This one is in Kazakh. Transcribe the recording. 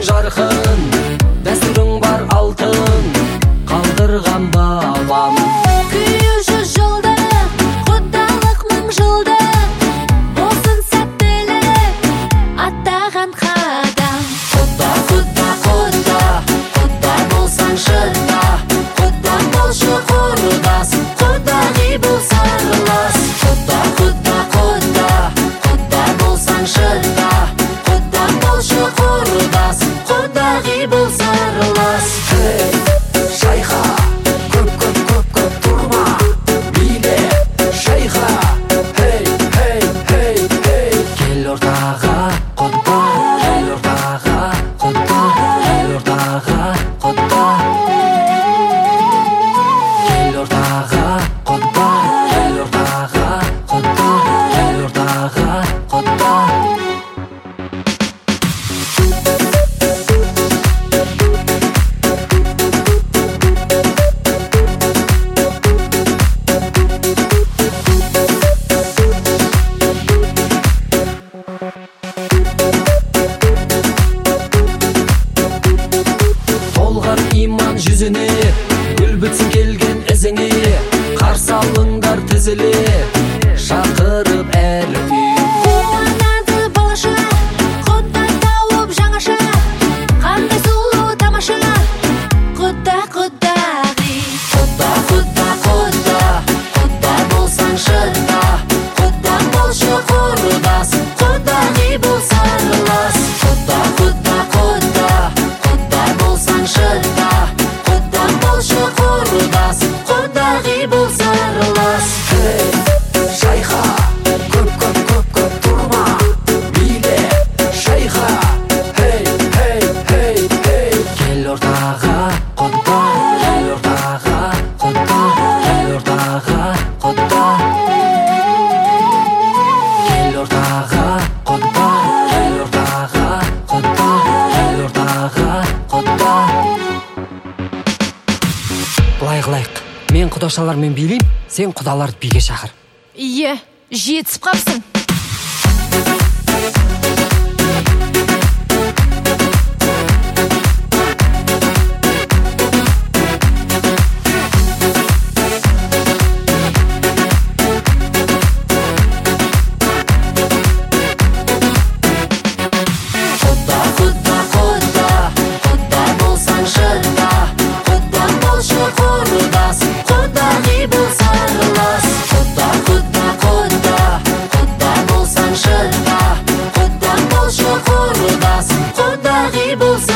жарқын, дәстүрің бар алтын, қалдырған бабам. Күйі 100 жылдық, құдалық 1000 жылдық, болсын сәттілік, аттаған қадам. Құда, құда, құда, құда болсаң шыда, құда болшы құрдас, құдағи бол сырлас. Құда, құда, құда, құда болсаң шыда, құда болшы құрдас, құдағи бол сырлас. Шайха, көп тұрма, биле, шайха, кел ортаға, құда, кел ортаға, құда, кел ортаға, құда, кел ортаға, құда, кел ортаға, құда, кел ортаға, құда. Толғар иман жүзіне, гүл бітсін келген ізіңе, қарсы алыңдар тізіле, шақырып әр үй. Қуанады болашақ, құда тауып жаңаша, қандай сұлу тамаша, құда құдағи. Құда, құда, құда, құда болсаң шыда, құда болшы құрдас, құдағи бол сырлас. Құда, құда, құда, құда болсаң шыда, құда болшы құрдас, құдағи бол сырлас. Шайха, көп тұрма, биле, шайха, кел ортаға, құда, кел ортаға, құда, кел ортаға, құда, кел ортаға, құда, кел ортаға, құда, кел ортаға, құда. Былай қылайық, мен құдашалармен билеймін, сен құдаларды биге шақыр. Ие, жетісіп қапсың. Құда, құда, құда, құда болсаң шыда, құда болшы құрдас, құдағи бол сырлас. Құда, құда, құда, құда болсаң шыда, құда болшы құрдас, құдағи бол сырлас.